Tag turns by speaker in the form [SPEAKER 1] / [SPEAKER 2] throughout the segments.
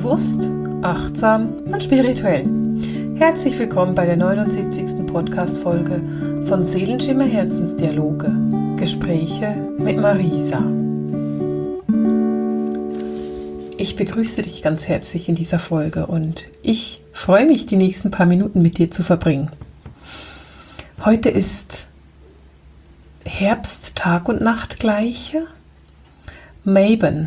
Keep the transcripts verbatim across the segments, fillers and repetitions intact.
[SPEAKER 1] Bewusst, achtsam und spirituell. Herzlich willkommen bei der neunundsiebzigsten Podcast-Folge von Seelenschimmer Herzensdialoge. Gespräche mit Marisa. Ich begrüße dich ganz herzlich in dieser Folge und ich freue mich, die nächsten paar Minuten mit dir zu verbringen. Heute ist Herbst, Tag und Nacht gleiche. Mabon.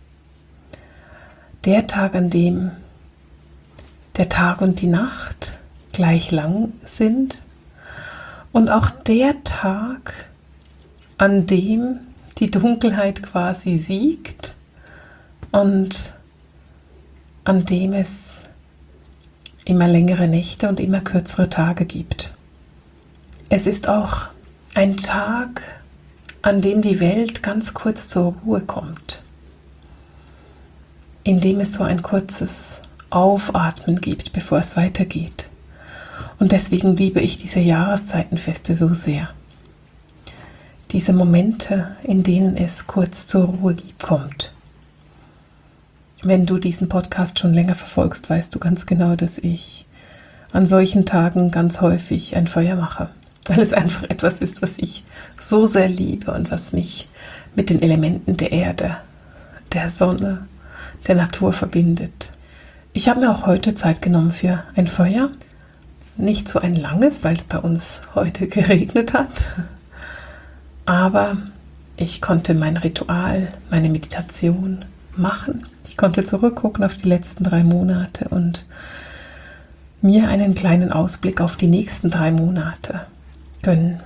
[SPEAKER 1] Der Tag, an dem der Tag und die Nacht gleich lang sind und auch der Tag, an dem die Dunkelheit quasi siegt und an dem es immer längere Nächte und immer kürzere Tage gibt. Es ist auch ein Tag, an dem die Welt ganz kurz zur Ruhe kommt, in dem es so ein kurzes Aufatmen gibt, bevor es weitergeht. Und deswegen liebe ich diese Jahreszeitenfeste so sehr. Diese Momente, in denen es kurz zur Ruhe kommt. Wenn du diesen Podcast schon länger verfolgst, weißt du ganz genau, dass ich an solchen Tagen ganz häufig ein Feuer mache, weil es einfach etwas ist, was ich so sehr liebe und was mich mit den Elementen der Erde, der Sonne, der Natur verbindet. Ich habe mir auch heute Zeit genommen für ein Feuer. Nicht so ein langes, weil es bei uns heute geregnet hat. Aber ich konnte mein Ritual, meine Meditation machen. Ich konnte zurückgucken auf die letzten drei Monate und mir einen kleinen Ausblick auf die nächsten drei Monate gönnen.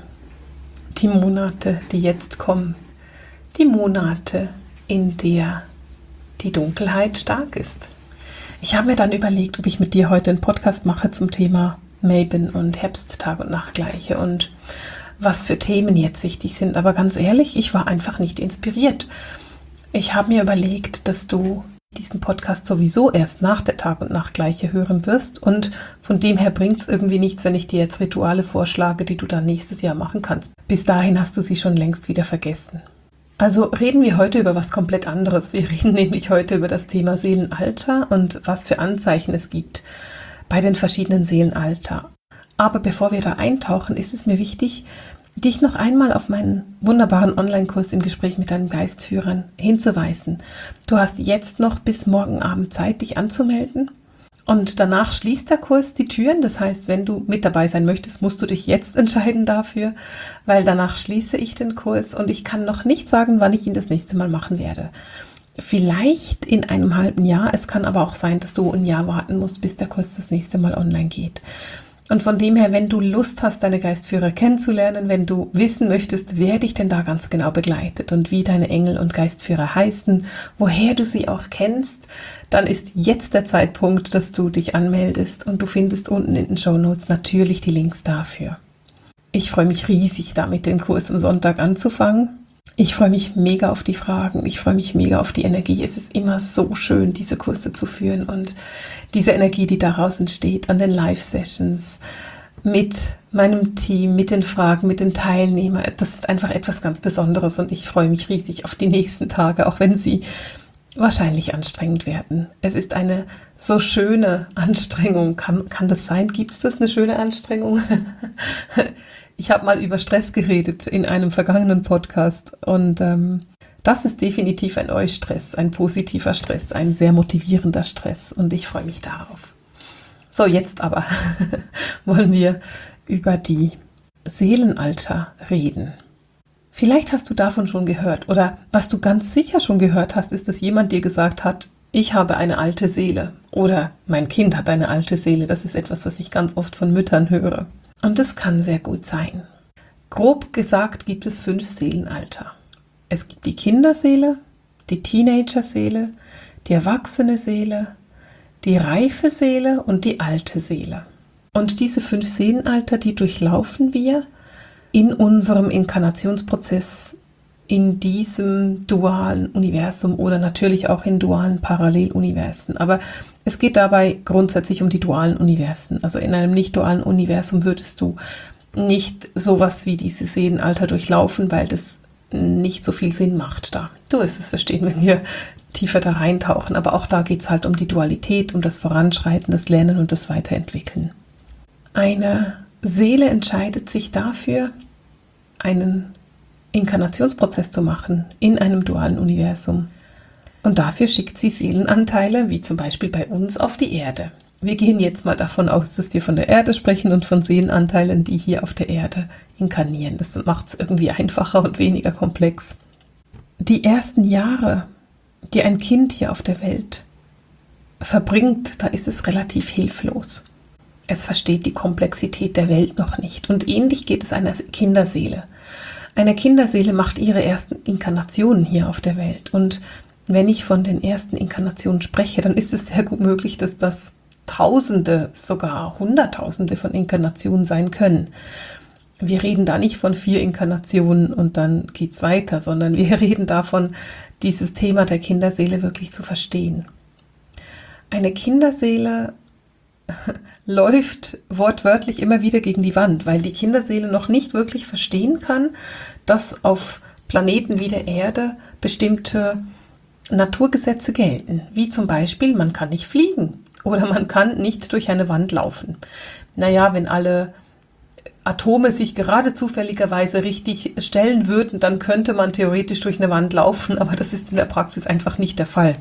[SPEAKER 1] Die Monate, die jetzt kommen. Die Monate, in der die Dunkelheit stark ist. Ich habe mir dann überlegt, ob ich mit dir heute einen Podcast mache zum Thema Mabon und Herbst, Tag und Nacht gleiche und was für Themen jetzt wichtig sind. Aber ganz ehrlich, ich war einfach nicht inspiriert. Ich habe mir überlegt, dass du diesen Podcast sowieso erst nach der Tag- und Nachtgleiche hören wirst und von dem her bringt es irgendwie nichts, wenn ich dir jetzt Rituale vorschlage, die du dann nächstes Jahr machen kannst. Bis dahin hast du sie schon längst wieder vergessen. Also reden wir heute über was komplett anderes. Wir reden nämlich heute über das Thema Seelenalter und was für Anzeichen es gibt bei den verschiedenen Seelenalter. Aber bevor wir da eintauchen, ist es mir wichtig, dich noch einmal auf meinen wunderbaren Online-Kurs im Gespräch mit deinen Geistführern hinzuweisen. Du hast jetzt noch bis morgen Abend Zeit, dich anzumelden. Und danach schließt der Kurs die Türen. Das heißt, wenn du mit dabei sein möchtest, musst du dich jetzt entscheiden dafür, weil danach schließe ich den Kurs und ich kann noch nicht sagen, wann ich ihn das nächste Mal machen werde. Vielleicht in einem halben Jahr. Es kann aber auch sein, dass du ein Jahr warten musst, bis der Kurs das nächste Mal online geht. Und von dem her, wenn du Lust hast, deine Geistführer kennenzulernen, wenn du wissen möchtest, wer dich denn da ganz genau begleitet und wie deine Engel und Geistführer heißen, woher du sie auch kennst, dann ist jetzt der Zeitpunkt, dass du dich anmeldest und du findest unten in den Shownotes natürlich die Links dafür. Ich freue mich riesig damit, den Kurs am Sonntag anzufangen. Ich freue mich mega auf die Fragen, ich freue mich mega auf die Energie. Es ist immer so schön, diese Kurse zu führen und diese Energie, die daraus entsteht an den Live-Sessions mit meinem Team, mit den Fragen, mit den Teilnehmern. Das ist einfach etwas ganz Besonderes und ich freue mich riesig auf die nächsten Tage, auch wenn sie wahrscheinlich anstrengend werden. Es ist eine so schöne Anstrengung. Kann, kann das sein? Gibt es das, eine schöne Anstrengung? Ich habe mal über Stress geredet in einem vergangenen Podcast und ähm, das ist definitiv ein Eustress, ein positiver Stress, ein sehr motivierender Stress und ich freue mich darauf. So, jetzt aber wollen wir über die Seelenalter reden. Vielleicht hast du davon schon gehört oder was du ganz sicher schon gehört hast, ist, dass jemand dir gesagt hat, ich habe eine alte Seele oder mein Kind hat eine alte Seele. Das ist etwas, was ich ganz oft von Müttern höre. Und das kann sehr gut sein. Grob gesagt gibt es fünf Seelenalter. Es gibt die Kinderseele, die Teenagerseele, die erwachsene Seele, die reife Seele und die alte Seele. Und diese fünf Seelenalter, die durchlaufen wir in unserem Inkarnationsprozess in diesem dualen Universum oder natürlich auch in dualen Paralleluniversen. Aber es geht dabei grundsätzlich um die dualen Universen. Also in einem nicht-dualen Universum würdest du nicht sowas wie diese Seelenalter durchlaufen, weil das nicht so viel Sinn macht da. Du wirst es verstehen, wenn wir tiefer da reintauchen. Aber auch da geht es halt um die Dualität, um das Voranschreiten, das Lernen und das Weiterentwickeln. Eine Seele entscheidet sich dafür, einen Inkarnationsprozess zu machen in einem dualen Universum. Und dafür schickt sie Seelenanteile, wie zum Beispiel bei uns, auf die Erde. Wir gehen jetzt mal davon aus, dass wir von der Erde sprechen und von Seelenanteilen, die hier auf der Erde inkarnieren. Das macht es irgendwie einfacher und weniger komplex. Die ersten Jahre, die ein Kind hier auf der Welt verbringt, da ist es relativ hilflos. Es versteht die Komplexität der Welt noch nicht. Und ähnlich geht es einer Kinderseele. Eine Kinderseele macht ihre ersten Inkarnationen hier auf der Welt. Und wenn ich von den ersten Inkarnationen spreche, dann ist es sehr gut möglich, dass das Tausende, sogar Hunderttausende von Inkarnationen sein können. Wir reden da nicht von vier Inkarnationen und dann geht's weiter, sondern wir reden davon, dieses Thema der Kinderseele wirklich zu verstehen. Eine Kinderseele läuft wortwörtlich immer wieder gegen die Wand, weil die Kinderseele noch nicht wirklich verstehen kann, dass auf Planeten wie der Erde bestimmte Naturgesetze gelten, wie zum Beispiel, man kann nicht fliegen oder man kann nicht durch eine Wand laufen. Naja, wenn alle Atome sich gerade zufälligerweise richtig stellen würden, dann könnte man theoretisch durch eine Wand laufen, aber das ist in der Praxis einfach nicht der Fall.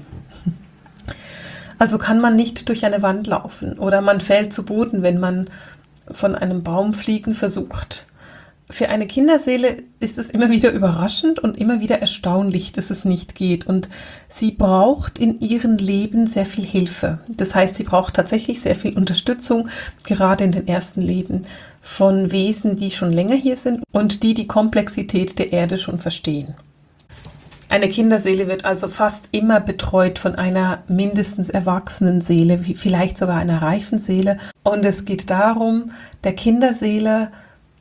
[SPEAKER 1] Also kann man nicht durch eine Wand laufen oder man fällt zu Boden, wenn man von einem Baum fliegen versucht. Für eine Kinderseele ist es immer wieder überraschend und immer wieder erstaunlich, dass es nicht geht. Und sie braucht in ihrem Leben sehr viel Hilfe. Das heißt, sie braucht tatsächlich sehr viel Unterstützung, gerade in den ersten Leben, von Wesen, die schon länger hier sind und die die Komplexität der Erde schon verstehen. Eine Kinderseele wird also fast immer betreut von einer mindestens erwachsenen Seele, vielleicht sogar einer reifen Seele. Und es geht darum, der Kinderseele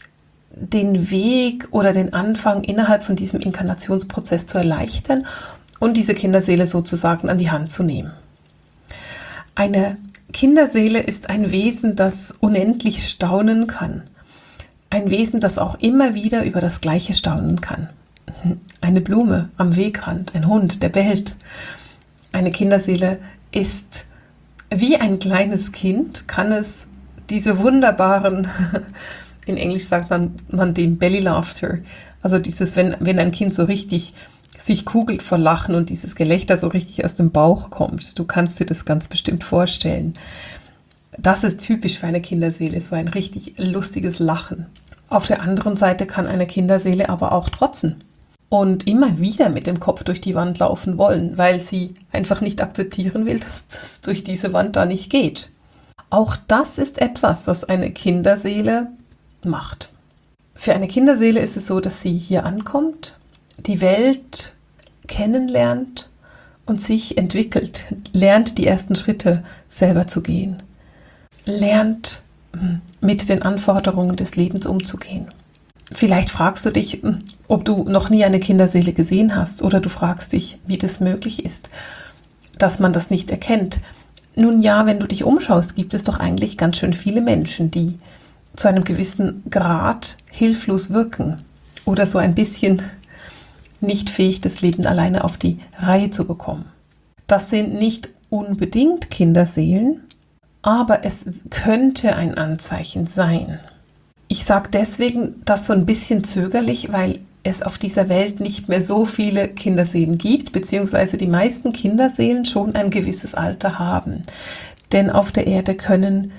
[SPEAKER 1] den Weg oder den Anfang innerhalb von diesem Inkarnationsprozess zu erleichtern und diese Kinderseele sozusagen an die Hand zu nehmen. Eine Kinderseele ist ein Wesen, das unendlich staunen kann. Ein Wesen, das auch immer wieder über das Gleiche staunen kann. Eine Blume am Wegrand, ein Hund, der bellt. Eine Kinderseele ist wie ein kleines Kind, kann es diese wunderbaren, in Englisch sagt man, man dem Belly Laughter, also dieses, wenn, wenn ein Kind so richtig sich kugelt vor Lachen und dieses Gelächter so richtig aus dem Bauch kommt. Du kannst dir das ganz bestimmt vorstellen. Das ist typisch für eine Kinderseele, so ein richtig lustiges Lachen. Auf der anderen Seite kann eine Kinderseele aber auch trotzen und immer wieder mit dem Kopf durch die Wand laufen wollen, weil sie einfach nicht akzeptieren will, dass das durch diese Wand da nicht geht. Auch das ist etwas, was eine Kinderseele macht. Für eine Kinderseele ist es so, dass sie hier ankommt, die Welt kennenlernt und sich entwickelt, lernt die ersten Schritte selber zu gehen, lernt mit den Anforderungen des Lebens umzugehen. Vielleicht fragst du dich, ob du noch nie eine Kinderseele gesehen hast oder du fragst dich, wie das möglich ist, dass man das nicht erkennt. Nun ja, wenn du dich umschaust, gibt es doch eigentlich ganz schön viele Menschen, die zu einem gewissen Grad hilflos wirken oder so ein bisschen nicht fähig, das Leben alleine auf die Reihe zu bekommen. Das sind nicht unbedingt Kinderseelen, aber es könnte ein Anzeichen sein. Ich sage deswegen das so ein bisschen zögerlich, weil es auf dieser Welt nicht mehr so viele Kinderseelen gibt, beziehungsweise die meisten Kinderseelen schon ein gewisses Alter haben. Denn auf der Erde können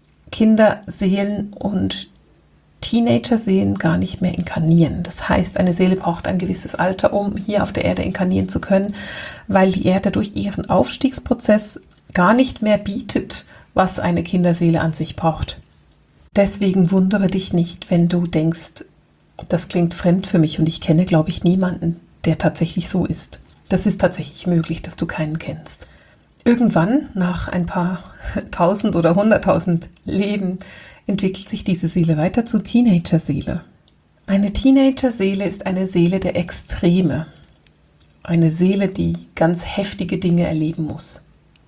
[SPEAKER 1] Kinderseelen und Teenager-Seelen gar nicht mehr inkarnieren. Das heißt, eine Seele braucht ein gewisses Alter, um hier auf der Erde inkarnieren zu können, weil die Erde durch ihren Aufstiegsprozess gar nicht mehr bietet, was eine Kinderseele an sich braucht. Deswegen wundere dich nicht, wenn du denkst, das klingt fremd für mich und ich kenne, glaube ich, niemanden, der tatsächlich so ist. Das ist tatsächlich möglich, dass du keinen kennst. Irgendwann, nach ein paar tausend oder hunderttausend Leben, entwickelt sich diese Seele weiter zur Teenager-Seele. Eine Teenager-Seele ist eine Seele der Extreme. Eine Seele, die ganz heftige Dinge erleben muss.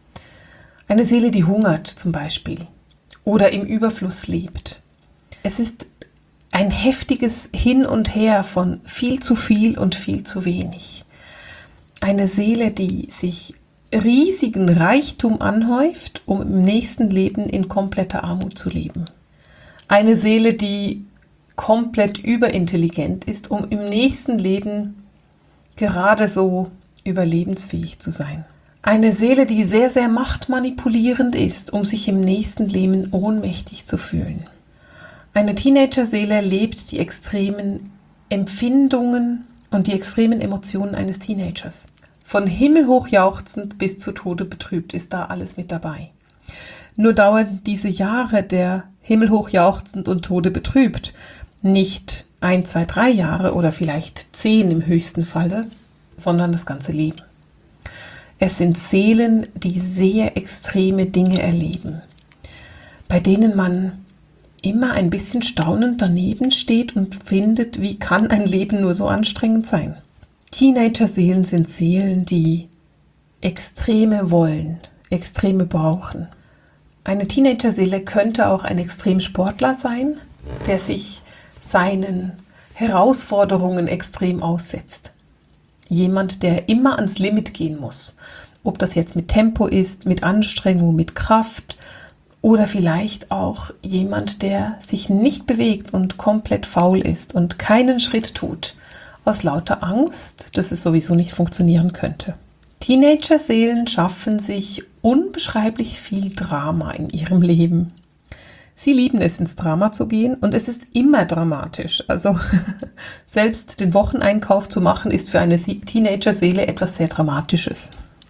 [SPEAKER 1] Eine Seele, die hungert zum Beispiel oder im Überfluss lebt. Es ist ein heftiges Hin und Her von viel zu viel und viel zu wenig. Eine Seele, die sich riesigen Reichtum anhäuft, um im nächsten Leben in kompletter Armut zu leben. Eine Seele, die komplett überintelligent ist, um im nächsten Leben gerade so überlebensfähig zu sein. Eine Seele, die sehr, sehr machtmanipulierend ist, um sich im nächsten Leben ohnmächtig zu fühlen. Eine Teenager-Seele lebt die extremen Empfindungen und die extremen Emotionen eines Teenagers. Von himmelhoch jauchzend bis zu Tode betrübt ist da alles mit dabei. Nur dauern diese Jahre der himmelhoch jauchzend und Tode betrübt nicht ein, zwei, drei Jahre oder vielleicht zehn im höchsten Falle, sondern das ganze Leben. Es sind Seelen, die sehr extreme Dinge erleben, bei denen man immer ein bisschen staunend daneben steht und findet, wie kann ein Leben nur so anstrengend sein. Teenager-Seelen sind Seelen, die Extreme wollen, Extreme brauchen. Eine Teenager-Seele könnte auch ein Extremsportler sein, der sich seinen Herausforderungen extrem aussetzt. Jemand, der immer ans Limit gehen muss. Ob das jetzt mit Tempo ist, mit Anstrengung, mit Kraft oder vielleicht auch jemand, der sich nicht bewegt und komplett faul ist und keinen Schritt tut, aus lauter Angst, dass es sowieso nicht funktionieren könnte. Teenager-Seelen schaffen sich unbeschreiblich viel Drama in ihrem Leben. Sie lieben es, ins Drama zu gehen und es ist immer dramatisch. Also selbst den Wocheneinkauf zu machen, ist für eine Teenager-Seele etwas sehr Dramatisches.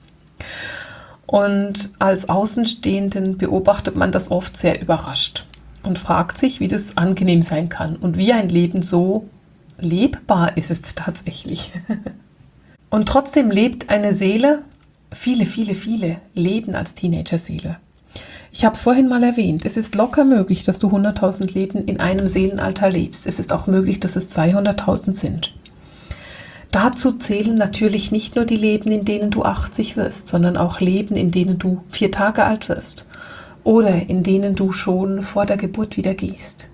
[SPEAKER 1] Und als Außenstehenden beobachtet man das oft sehr überrascht und fragt sich, wie das angenehm sein kann und wie ein Leben so lebbar ist es tatsächlich. Und trotzdem lebt eine Seele, viele, viele, viele leben als Teenager-Seele. Ich habe es vorhin mal erwähnt, es ist locker möglich, dass du hunderttausend Leben in einem Seelenalter lebst. Es ist auch möglich, dass es zweihunderttausend sind. Dazu zählen natürlich nicht nur die Leben, in denen du achtzig wirst, sondern auch Leben, in denen du vier Tage alt wirst oder in denen du schon vor der Geburt wieder gehst.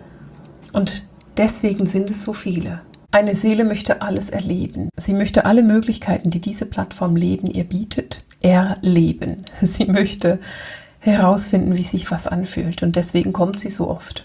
[SPEAKER 1] Und deswegen sind es so viele. Eine Seele möchte alles erleben. Sie möchte alle Möglichkeiten, die diese Plattform Leben ihr bietet, erleben. Sie möchte herausfinden, wie sich was anfühlt und deswegen kommt sie so oft.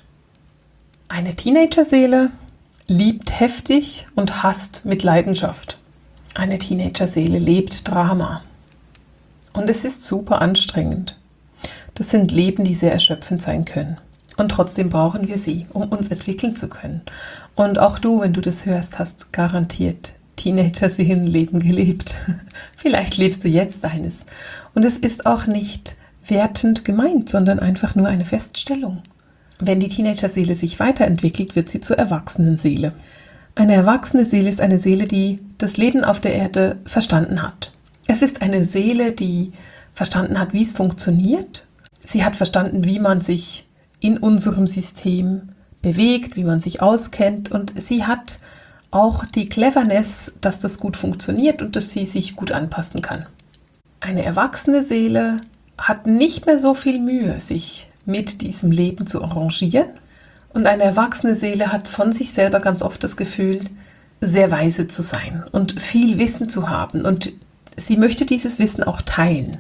[SPEAKER 1] Eine Teenager-Seele liebt heftig und hasst mit Leidenschaft. Eine Teenager-Seele lebt Drama und es ist super anstrengend. Das sind Leben, die sehr erschöpfend sein können und trotzdem brauchen wir sie, um uns entwickeln zu können. Und auch du, wenn du das hörst, hast garantiert Teenager-Seelenleben gelebt. Vielleicht lebst du jetzt eines und es ist auch nicht wertend gemeint, sondern einfach nur eine Feststellung. Wenn die Teenager-Seele sich weiterentwickelt, wird sie zur Erwachsenen-Seele. Eine erwachsene Seele ist eine Seele, die das Leben auf der Erde verstanden hat. Es ist eine Seele, die verstanden hat, wie es funktioniert. Sie hat verstanden, wie man sich in unserem System bewegt, wie man sich auskennt und sie hat auch die Cleverness, dass das gut funktioniert und dass sie sich gut anpassen kann. Eine erwachsene Seele hat nicht mehr so viel Mühe, sich mit diesem Leben zu arrangieren. Und eine erwachsene Seele hat von sich selber ganz oft das Gefühl, sehr weise zu sein und viel Wissen zu haben. Und sie möchte dieses Wissen auch teilen.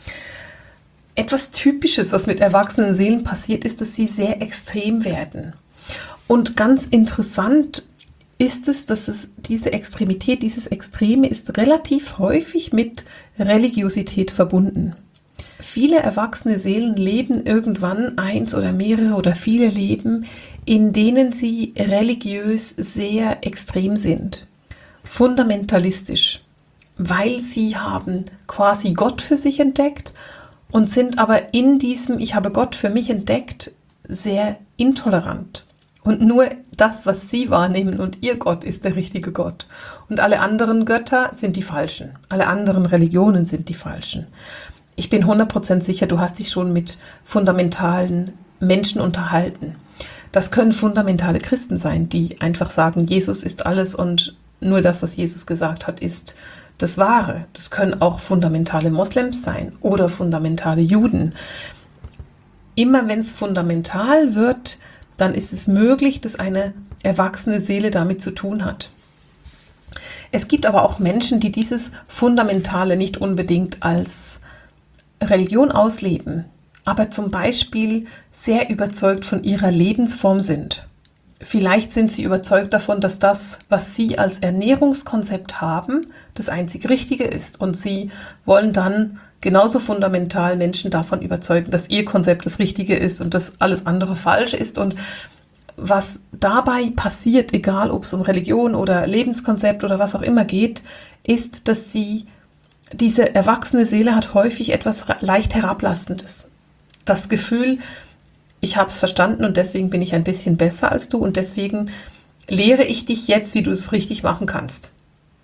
[SPEAKER 1] Etwas Typisches, was mit erwachsenen Seelen passiert, ist, dass sie sehr extrem werden. Und ganz interessant ist es, dass es diese Extremität, dieses Extreme ist relativ häufig mit Religiosität verbunden. Viele erwachsene Seelen leben irgendwann eins oder mehrere oder viele Leben, in denen sie religiös sehr extrem sind, fundamentalistisch, weil sie haben quasi Gott für sich entdeckt und sind aber in diesem Ich habe Gott für mich entdeckt sehr intolerant. Und nur das, was sie wahrnehmen und ihr Gott ist der richtige Gott. Und alle anderen Götter sind die falschen. Alle anderen Religionen sind die falschen. Ich bin hundert Prozent sicher, du hast dich schon mit fundamentalen Menschen unterhalten. Das können fundamentale Christen sein, die einfach sagen, Jesus ist alles und nur das, was Jesus gesagt hat, ist das Wahre. Das können auch fundamentale Moslems sein oder fundamentale Juden. Immer wenn es fundamental wird, dann ist es möglich, dass eine erwachsene Seele damit zu tun hat. Es gibt aber auch Menschen, die dieses Fundamentale nicht unbedingt als Religion ausleben, aber zum Beispiel sehr überzeugt von ihrer Lebensform sind. Vielleicht sind sie überzeugt davon, dass das, was sie als Ernährungskonzept haben, das einzig Richtige ist. Und sie wollen dann genauso fundamental Menschen davon überzeugen, dass ihr Konzept das Richtige ist und dass alles andere falsch ist. Und was dabei passiert, egal ob es um Religion oder Lebenskonzept oder was auch immer geht, ist, dass sie, diese erwachsene Seele hat häufig etwas leicht Herablastendes. Das Gefühl, ich habe es verstanden und deswegen bin ich ein bisschen besser als du und deswegen lehre ich dich jetzt, wie du es richtig machen kannst.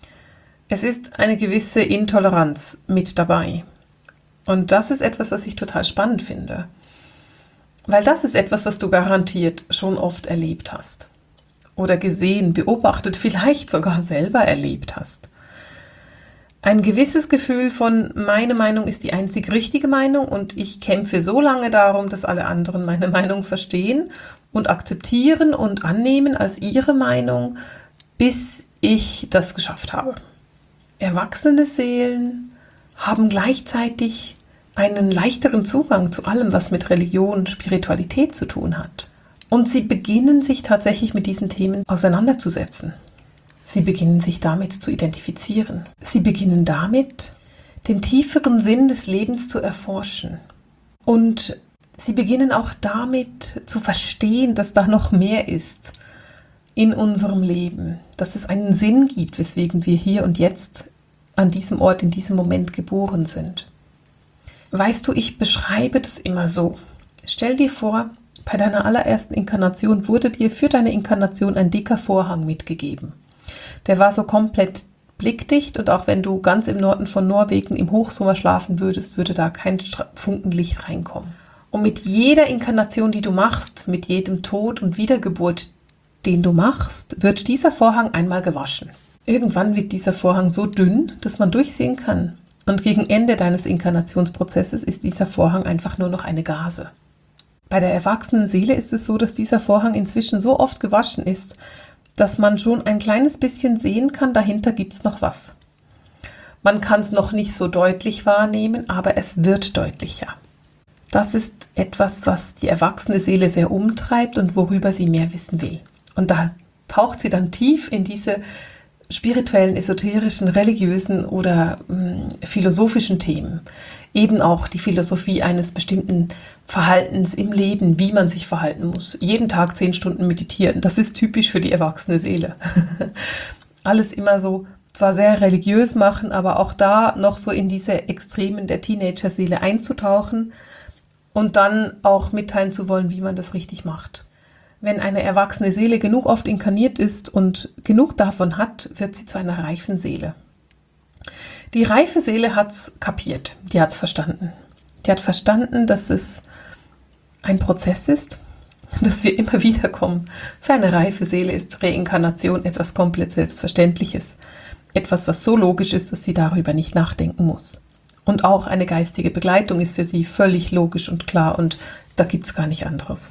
[SPEAKER 1] Es ist eine gewisse Intoleranz mit dabei. Und das ist etwas, was ich total spannend finde. Weil das ist etwas, was du garantiert schon oft erlebt hast. Oder gesehen, beobachtet, vielleicht sogar selber erlebt hast. Ein gewisses Gefühl von, meine Meinung ist die einzig richtige Meinung und ich kämpfe so lange darum, dass alle anderen meine Meinung verstehen und akzeptieren und annehmen als ihre Meinung, bis ich das geschafft habe. Erwachsene Seelen haben gleichzeitig einen leichteren Zugang zu allem, was mit Religion, Spiritualität zu tun hat. Und sie beginnen sich tatsächlich mit diesen Themen auseinanderzusetzen. Sie beginnen sich damit zu identifizieren. Sie beginnen damit, den tieferen Sinn des Lebens zu erforschen. Und sie beginnen auch damit zu verstehen, dass da noch mehr ist in unserem Leben, dass es einen Sinn gibt, weswegen wir hier und jetzt an diesem Ort, in diesem Moment geboren sind. Weißt du, ich beschreibe das immer so. Stell dir vor, bei deiner allerersten Inkarnation wurde dir für deine Inkarnation ein dicker Vorhang mitgegeben. Der war so komplett blickdicht und auch wenn du ganz im Norden von Norwegen im Hochsommer schlafen würdest, würde da kein Funkenlicht reinkommen. Und mit jeder Inkarnation, die du machst, mit jedem Tod und Wiedergeburt, den du machst, wird dieser Vorhang einmal gewaschen. Irgendwann wird dieser Vorhang so dünn, dass man durchsehen kann. Und gegen Ende deines Inkarnationsprozesses ist dieser Vorhang einfach nur noch eine Gase. Bei der erwachsenen Seele ist es so, dass dieser Vorhang inzwischen so oft gewaschen ist, dass man schon ein kleines bisschen sehen kann, dahinter gibt es noch was. Man kann es noch nicht so deutlich wahrnehmen, aber es wird deutlicher. Das ist etwas, was die erwachsene Seele sehr umtreibt und worüber sie mehr wissen will. Und da taucht sie dann tief in diese spirituellen, esoterischen, religiösen oder mh, philosophischen Themen. Eben auch die Philosophie eines bestimmten Verhaltens im Leben, wie man sich verhalten muss. Jeden Tag zehn Stunden meditieren, das ist typisch für die erwachsene Seele. Alles immer so, zwar sehr religiös machen, aber auch da noch so in diese Extremen der Teenager-Seele einzutauchen und dann auch mitteilen zu wollen, wie man das richtig macht. Wenn eine erwachsene Seele genug oft inkarniert ist und genug davon hat, wird sie zu einer reifen Seele. Die reife Seele hat es kapiert, die hat es verstanden. Die hat verstanden, dass es ein Prozess ist, dass wir immer wieder kommen. Für eine reife Seele ist Reinkarnation etwas komplett Selbstverständliches. Etwas, was so logisch ist, dass sie darüber nicht nachdenken muss. Und auch eine geistige Begleitung ist für sie völlig logisch und klar und da gibt es gar nicht anderes.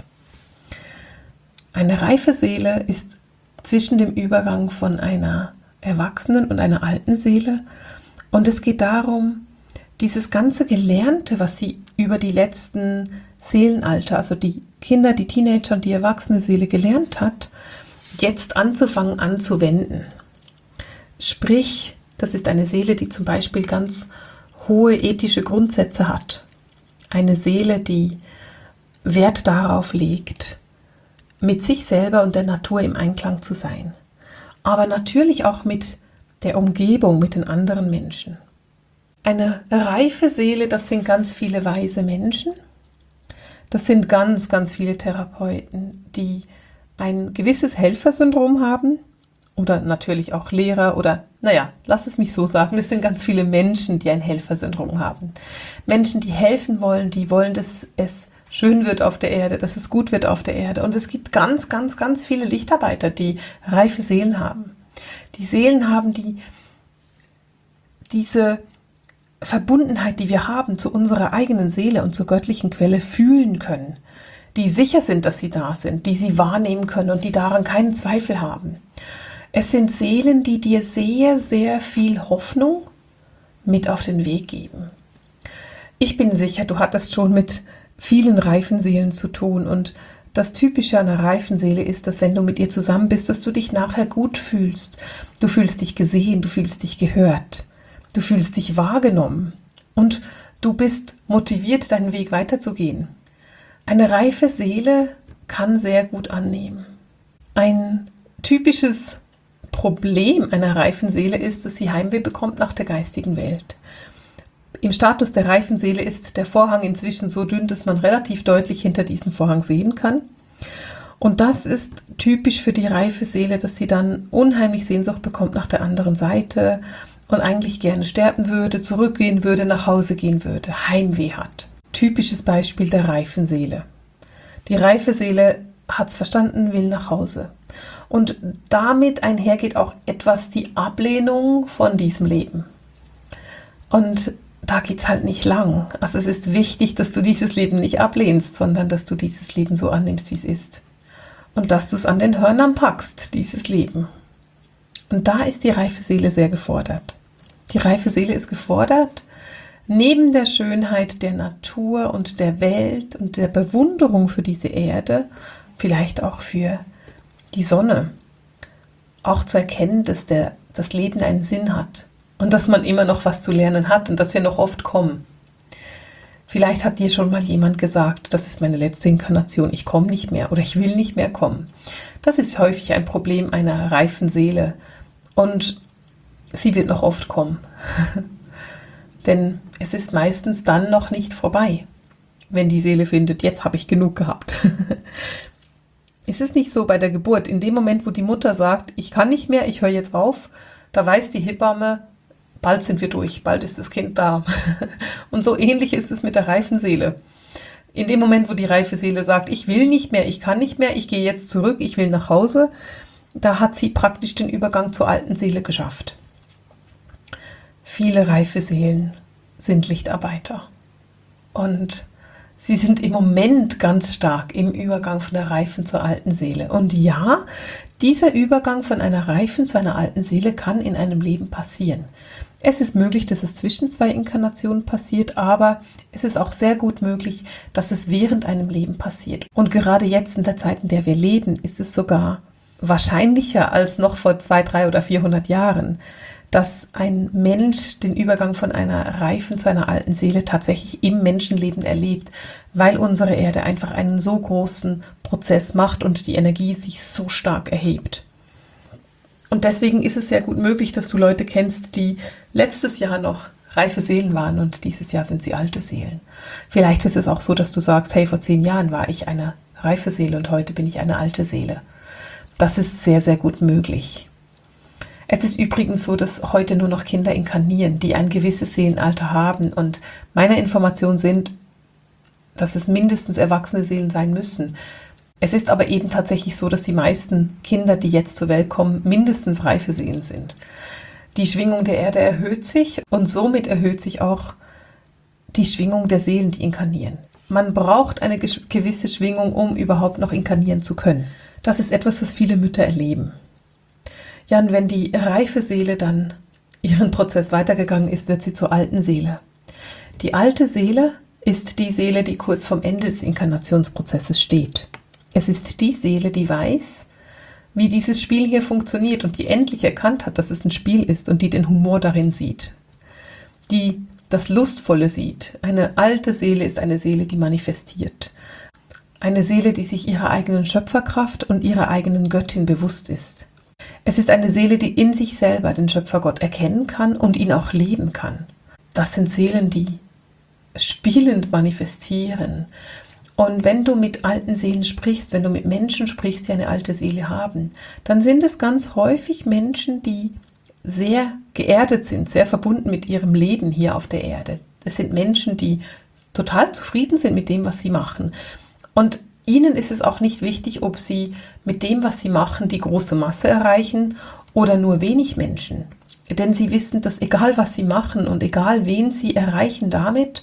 [SPEAKER 1] Eine reife Seele ist zwischen dem Übergang von einer erwachsenen und einer alten Seele und es geht darum, dieses ganze Gelernte, was sie über die letzten Seelenalter, also die Kinder, die Teenager und die erwachsene Seele gelernt hat, jetzt anzufangen anzuwenden. Sprich, das ist eine Seele, die zum Beispiel ganz hohe ethische Grundsätze hat. Eine Seele, die Wert darauf legt, mit sich selber und der Natur im Einklang zu sein. Aber natürlich auch mit der Umgebung, mit den anderen Menschen. Eine reife Seele, das sind ganz viele weise Menschen. Das sind ganz, ganz viele Therapeuten, die ein gewisses Helfersyndrom haben. Oder natürlich auch Lehrer oder, naja, lass es mich so sagen, es sind ganz viele Menschen, die ein Helfersyndrom haben. Menschen, die helfen wollen, die wollen, dass es schön wird auf der Erde, dass es gut wird auf der Erde. Und es gibt ganz, ganz, ganz viele Lichtarbeiter, die reife Seelen haben. Die Seelen haben, die diese Verbundenheit, die wir haben zu unserer eigenen Seele und zur göttlichen Quelle fühlen können. Die sicher sind, dass sie da sind, die sie wahrnehmen können und die daran keinen Zweifel haben. Es sind Seelen, die dir sehr, sehr viel Hoffnung mit auf den Weg geben. Ich bin sicher, du hattest schon mit vielen reifen Seelen zu tun und das Typische an einer reifen Seele ist, dass wenn du mit ihr zusammen bist, dass du dich nachher gut fühlst. Du fühlst dich gesehen, du fühlst dich gehört, du fühlst dich wahrgenommen und du bist motiviert, deinen Weg weiterzugehen. Eine reife Seele kann sehr gut annehmen. Ein typisches Problem einer reifen Seele ist, dass sie Heimweh bekommt nach der geistigen Welt. Im Status der reifen Seele ist der Vorhang inzwischen so dünn, dass man relativ deutlich hinter diesen Vorhang sehen kann. Und das ist typisch für die reife Seele, dass sie dann unheimlich Sehnsucht bekommt nach der anderen Seite und eigentlich gerne sterben würde, zurückgehen würde, nach Hause gehen würde, Heimweh hat. Typisches Beispiel der reifen Seele. Die reife Seele hat es verstanden, will nach Hause. Und damit einhergeht auch etwas die Ablehnung von diesem Leben. Und da geht es halt nicht lang. Also es ist wichtig, dass du dieses Leben nicht ablehnst, sondern dass du dieses Leben so annimmst, wie es ist. Und dass du es an den Hörnern packst, dieses Leben. Und da ist die reife Seele sehr gefordert. Die reife Seele ist gefordert, neben der Schönheit der Natur und der Welt und der Bewunderung für diese Erde, vielleicht auch für die Sonne, auch zu erkennen, dass der, das Leben einen Sinn hat. Und dass man immer noch was zu lernen hat und dass wir noch oft kommen. Vielleicht hat dir schon mal jemand gesagt, das ist meine letzte Inkarnation, ich komme nicht mehr oder ich will nicht mehr kommen. Das ist häufig ein Problem einer reifen Seele und sie wird noch oft kommen. Denn es ist meistens dann noch nicht vorbei, wenn die Seele findet, jetzt habe ich genug gehabt. Es ist nicht so bei der Geburt. In dem Moment, wo die Mutter sagt, ich kann nicht mehr, ich höre jetzt auf, da weiß die Hebamme, bald sind wir durch, bald ist das Kind da. Und so ähnlich ist es mit der reifen Seele. In dem Moment, wo die reife Seele sagt, ich will nicht mehr, ich kann nicht mehr, ich gehe jetzt zurück, ich will nach Hause, da hat sie praktisch den Übergang zur alten Seele geschafft. Viele reife Seelen sind Lichtarbeiter. Und sie sind im Moment ganz stark im Übergang von der reifen zur alten Seele. Und ja, dieser Übergang von einer reifen zu einer alten Seele kann in einem Leben passieren. Es ist möglich, dass es zwischen zwei Inkarnationen passiert, aber es ist auch sehr gut möglich, dass es während einem Leben passiert. Und gerade jetzt in der Zeit, in der wir leben, ist es sogar wahrscheinlicher als noch vor zwei, drei oder vierhundert Jahren, dass ein Mensch den Übergang von einer reifen zu einer alten Seele tatsächlich im Menschenleben erlebt, weil unsere Erde einfach einen so großen Prozess macht und die Energie sich so stark erhebt. Und deswegen ist es sehr gut möglich, dass du Leute kennst, die letztes Jahr noch reife Seelen waren und dieses Jahr sind sie alte Seelen. Vielleicht ist es auch so, dass du sagst, hey, vor zehn Jahren war ich eine reife Seele und heute bin ich eine alte Seele. Das ist sehr, sehr gut möglich. Es ist übrigens so, dass heute nur noch Kinder inkarnieren, die ein gewisses Seelenalter haben. Und meine Informationen sind, dass es mindestens erwachsene Seelen sein müssen. Es ist aber eben tatsächlich so, dass die meisten Kinder, die jetzt zur Welt kommen, mindestens reife Seelen sind. Die Schwingung der Erde erhöht sich und somit erhöht sich auch die Schwingung der Seelen, die inkarnieren. Man braucht eine gewisse Schwingung, um überhaupt noch inkarnieren zu können. Das ist etwas, was viele Mütter erleben. Ja, und wenn die reife Seele dann ihren Prozess weitergegangen ist, wird sie zur alten Seele. Die alte Seele ist die Seele, die kurz vorm Ende des Inkarnationsprozesses steht. Es ist die Seele, die weiß, wie dieses Spiel hier funktioniert und die endlich erkannt hat, dass es ein Spiel ist und die den Humor darin sieht, die das Lustvolle sieht. Eine alte Seele ist eine Seele, die manifestiert. Eine Seele, die sich ihrer eigenen Schöpferkraft und ihrer eigenen Göttin bewusst ist. Es ist eine Seele, die in sich selber den Schöpfergott erkennen kann und ihn auch leben kann. Das sind Seelen, die spielend manifestieren. Und wenn du mit alten Seelen sprichst, wenn du mit Menschen sprichst, die eine alte Seele haben, dann sind es ganz häufig Menschen, die sehr geerdet sind, sehr verbunden mit ihrem Leben hier auf der Erde. Es sind Menschen, die total zufrieden sind mit dem, was sie machen. Und ihnen ist es auch nicht wichtig, ob sie mit dem, was sie machen, die große Masse erreichen oder nur wenig Menschen. Denn sie wissen, dass egal was sie machen und egal wen sie erreichen damit,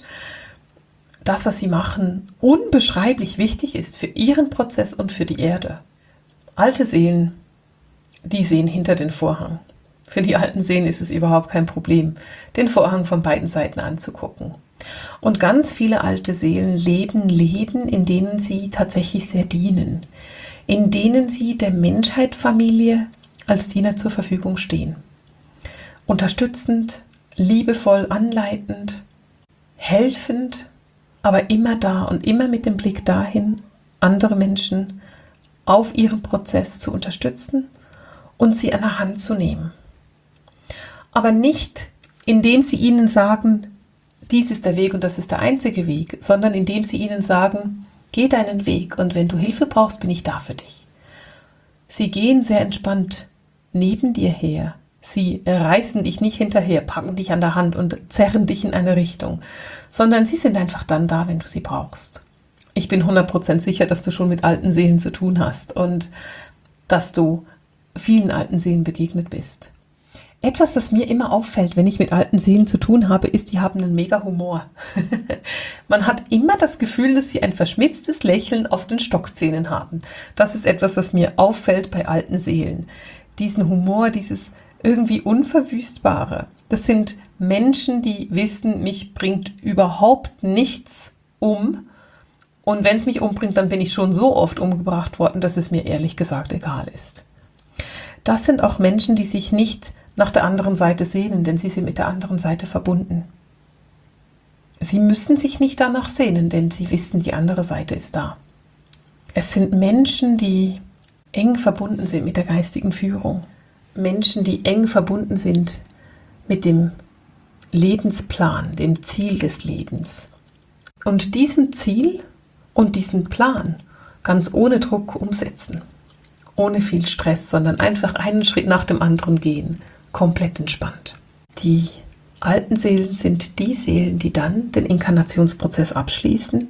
[SPEAKER 1] das, was sie machen, unbeschreiblich wichtig ist für ihren Prozess und für die Erde. Alte Seelen die sehen hinter den Vorhang. Für die alten Seelen ist es überhaupt kein Problem, den Vorhang von beiden Seiten anzugucken. Und ganz viele alte Seelen leben Leben, in denen sie tatsächlich sehr dienen, in denen sie der Menschheitsfamilie als Diener zur Verfügung stehen. Unterstützend, liebevoll, anleitend, helfend, aber immer da und immer mit dem Blick dahin, andere Menschen auf ihrem Prozess zu unterstützen und sie an der Hand zu nehmen. Aber nicht, indem sie ihnen sagen, dies ist der Weg und das ist der einzige Weg, sondern indem sie ihnen sagen, geh deinen Weg und wenn du Hilfe brauchst, bin ich da für dich. Sie gehen sehr entspannt neben dir her. Sie reißen dich nicht hinterher, packen dich an der Hand und zerren dich in eine Richtung, sondern sie sind einfach dann da, wenn du sie brauchst. Ich bin hundert Prozent sicher, dass du schon mit alten Seelen zu tun hast und dass du vielen alten Seelen begegnet bist. Etwas, was mir immer auffällt, wenn ich mit alten Seelen zu tun habe, ist, die haben einen mega Humor. Man hat immer das Gefühl, dass sie ein verschmitztes Lächeln auf den Stockzähnen haben. Das ist etwas, was mir auffällt bei alten Seelen. Diesen Humor, dieses irgendwie Unverwüstbare. Das sind Menschen, die wissen, mich bringt überhaupt nichts um. Und wenn es mich umbringt, dann bin ich schon so oft umgebracht worden, dass es mir ehrlich gesagt egal ist. Das sind auch Menschen, die sich nicht nach der anderen Seite sehnen, denn sie sind mit der anderen Seite verbunden. Sie müssen sich nicht danach sehnen, denn sie wissen, die andere Seite ist da. Es sind Menschen, die eng verbunden sind mit der geistigen Führung. Menschen, die eng verbunden sind mit dem Lebensplan, dem Ziel des Lebens. Und diesem Ziel und diesen Plan ganz ohne Druck umsetzen. Ohne viel Stress, sondern einfach einen Schritt nach dem anderen gehen. Komplett entspannt. Die alten Seelen sind die Seelen, die dann den Inkarnationsprozess abschließen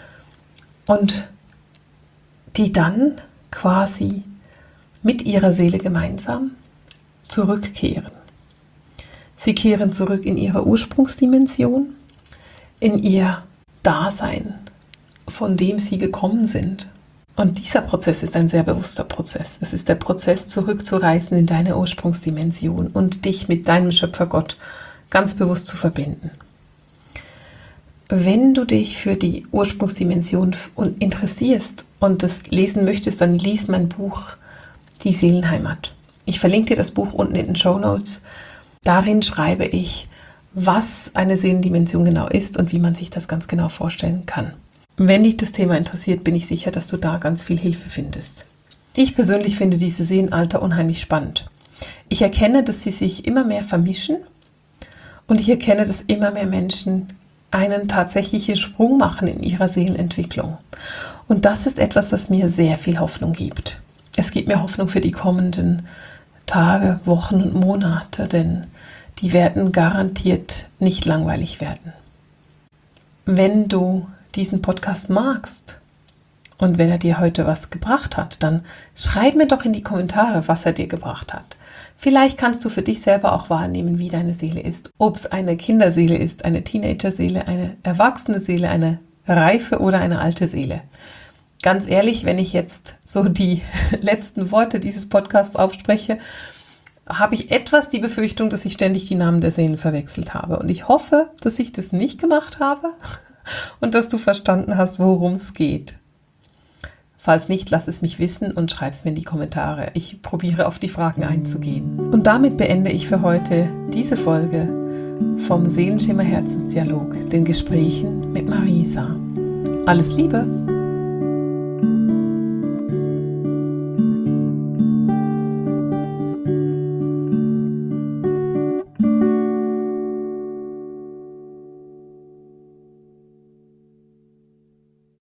[SPEAKER 1] und die dann quasi mit ihrer Seele gemeinsam zurückkehren. Sie kehren zurück in ihre Ursprungsdimension, in ihr Dasein, von dem sie gekommen sind. Und dieser Prozess ist ein sehr bewusster Prozess. Es ist der Prozess, zurückzureisen in deine Ursprungsdimension und dich mit deinem Schöpfergott ganz bewusst zu verbinden. Wenn du dich für die Ursprungsdimension interessierst und das lesen möchtest, dann lies mein Buch Die Seelenheimat. Ich verlinke dir das Buch unten in den Shownotes. Darin schreibe ich, was eine Seelendimension genau ist und wie man sich das ganz genau vorstellen kann. Wenn dich das Thema interessiert, bin ich sicher, dass du da ganz viel Hilfe findest. Ich persönlich finde diese Seelenalter unheimlich spannend. Ich erkenne, dass sie sich immer mehr vermischen und ich erkenne, dass immer mehr Menschen einen tatsächlichen Sprung machen in ihrer Seelenentwicklung. Und das ist etwas, was mir sehr viel Hoffnung gibt. Es gibt mir Hoffnung für die kommenden Tage, Wochen und Monate, denn die werden garantiert nicht langweilig werden. Wenn du diesen Podcast magst und wenn er dir heute was gebracht hat, dann schreib mir doch in die Kommentare, was er dir gebracht hat. Vielleicht kannst du für dich selber auch wahrnehmen, wie deine Seele ist. Ob es eine Kinderseele ist, eine Teenagerseele, eine erwachsene Seele, eine reife oder eine alte Seele. Ganz ehrlich, wenn ich jetzt so die letzten Worte dieses Podcasts aufspreche, habe ich etwas die Befürchtung, dass ich ständig die Namen der Seelen verwechselt habe. Und ich hoffe, dass ich das nicht gemacht habe und dass du verstanden hast, worum es geht. Falls nicht, lass es mich wissen und schreib es mir in die Kommentare. Ich probiere auf die Fragen einzugehen. Und damit beende ich für heute diese Folge vom Seelenschimmer Herzensdialog, den Gesprächen mit Marisa. Alles Liebe!